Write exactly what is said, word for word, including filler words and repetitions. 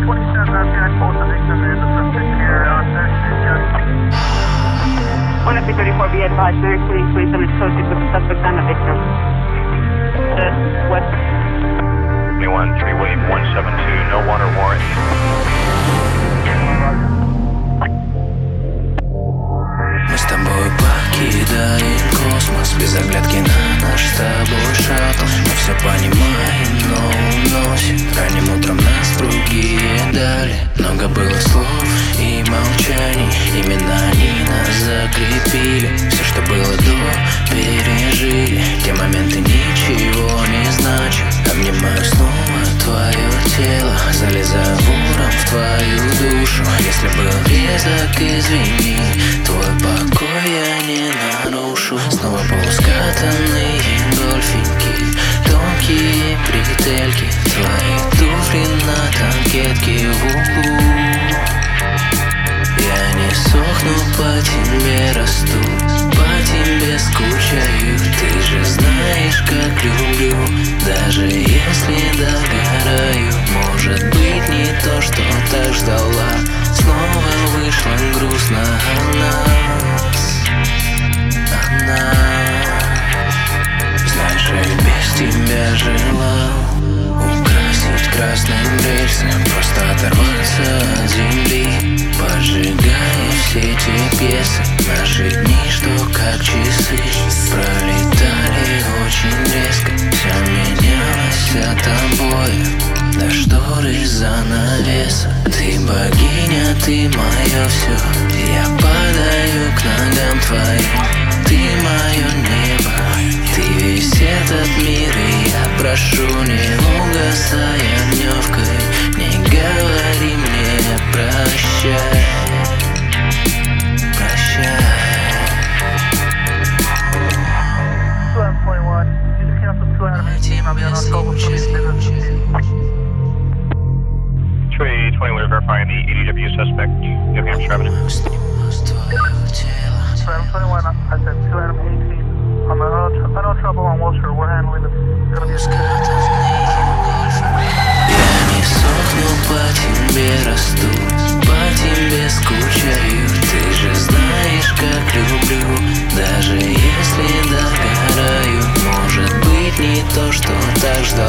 one F thirty-four, be advised, very clean, please, and associated with the suspect and the victim. Uh, west. twenty-one, three wave one seven two, no water warrant. Мы с тобой покидаем космос, без оглядки на наш с тобой шаттл. Мы все понимаем, но уносит ранним утром нас в другие дали. Много было слов и молчаний, именно они нас закрепили. Все, что было до, пережили. Те моменты ничего не значат. Обнимаю снова твое тело, залезаю вором в твою душу. Если был резок, извини, твой покой я не нарушу. Снова полускатанные гольфики, тонкие бретельки, твои туфли на танкетке в углу. Я не сохну, по тебе расту, по тебе скучаю. Ты же знаешь, как люблю, даже если догораю. Может быть, не то, что так ждала, снова вышло грустно о нас, о нас. Знаешь, я без тебя желал украсить красным рельсом, просто оторваться от земли, поджигая все те пьесы. Наши дни, что как часы, пролетали очень резко. Все менялось от обоев до шторы занавеса. Ты богиня, ты мое все, я падаю к ногам твоим. Ты мое небо, ты весь этот мир, и я прошу, не угасай огневкой, не говори мне прощай, прощай. three twenty, we're verifying the A D W suspect, New Hampshire Avenue. Adam twenty-one, I said two Adam eighteen. On the uh, no trouble on Wilshire, we're handling this. It's gonna be a Я не сохну, по тебе расту, по тебе скучаю. Ты же знаешь, как люблю, даже если догораю. Может быть, не то, что так ждал.